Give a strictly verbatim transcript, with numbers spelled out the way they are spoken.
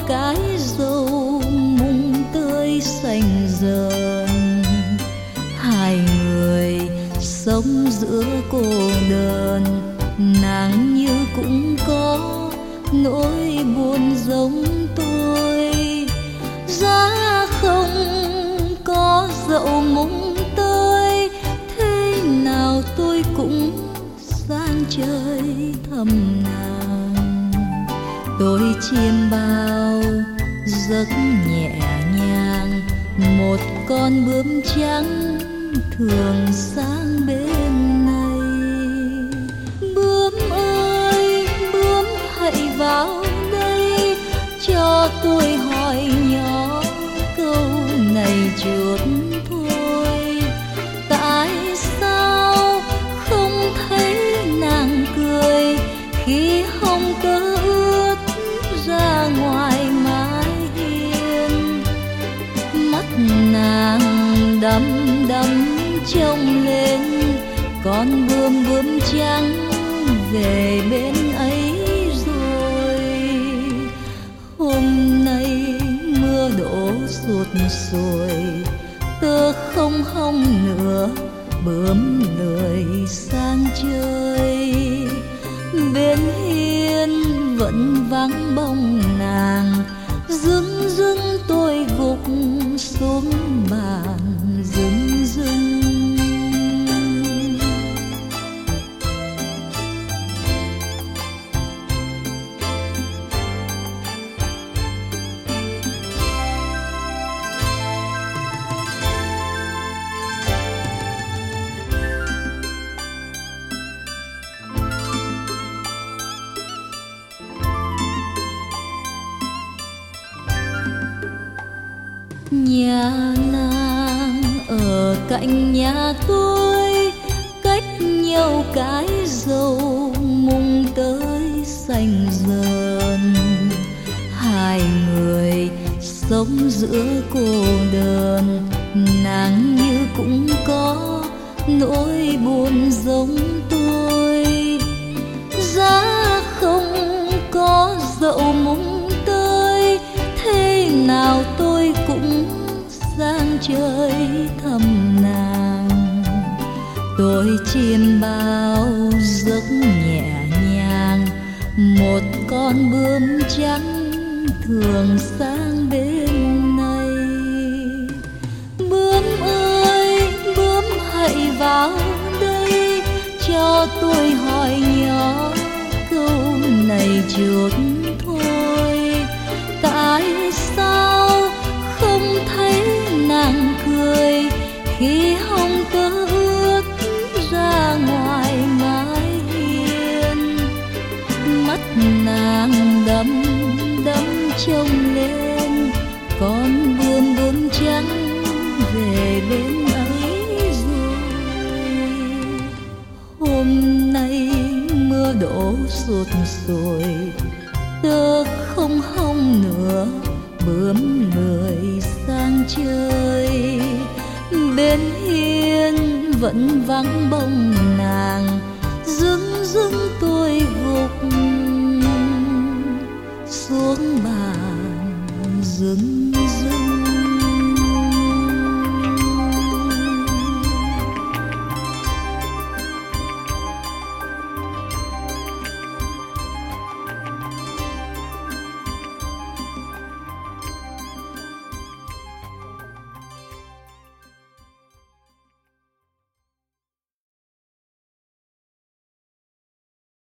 cái dâu mùng tươi xanh dờn. Hai người sống giữa cô đơn, nàng như cũng có nỗi buồn giống tôi. Giá không có dậu mùng tơi, thế nào tôi cũng sang chơi thăm nàng. Tôi chiêm bao giấc nhẹ nhàng, một con bướm trắng thường sang bên này. Bướm ơi bướm hãy vào đây, cho tôi hỏi nhỏ câu này chút thôi. Tại sao không thấy nàng cười khi hông tơ ướt ra ngoài mái hiên? Mắt nàng đăm đăm trông lên con bướm bướm trắng về bên ấy rồi. Hôm nay mưa đổ sụt sùi, tơ không hông nữa bướm lười sang chơi. Bên hiên vẫn vắng bóng nàng, dưng dưng tôi gục xuống bàn dưng dưng. Nhà nàng ở cạnh nhà tôi, cách nhau cái dâu mùng tới xanh dờn. Hai người sống giữa cô đơn, nàng như cũng có nỗi buồn giống tôi. Giá không có dậu mùng tơi, thế nào tôi cũng sang chơi thăm nàng. Tôi chiêm bao giấc nhẹ nhàng, một con bướm trắng thường sang bên này. Bướm ơi bướm hãy vào đây, cho tôi hỏi nhỏ câu này chút thôi. Tại sao không thấy nàng cười khi hông tơ ướt ra ngoài mái hiên? Mắt nàng đăm đăm trông lên con bướm bướm trắng về bên ấy rồi. Hôm nay mưa đổ sụt sùi, tơ không hông nữa bướm lười sang chơi. Bên hiên vẫn vắng bóng nàng, dưng dưng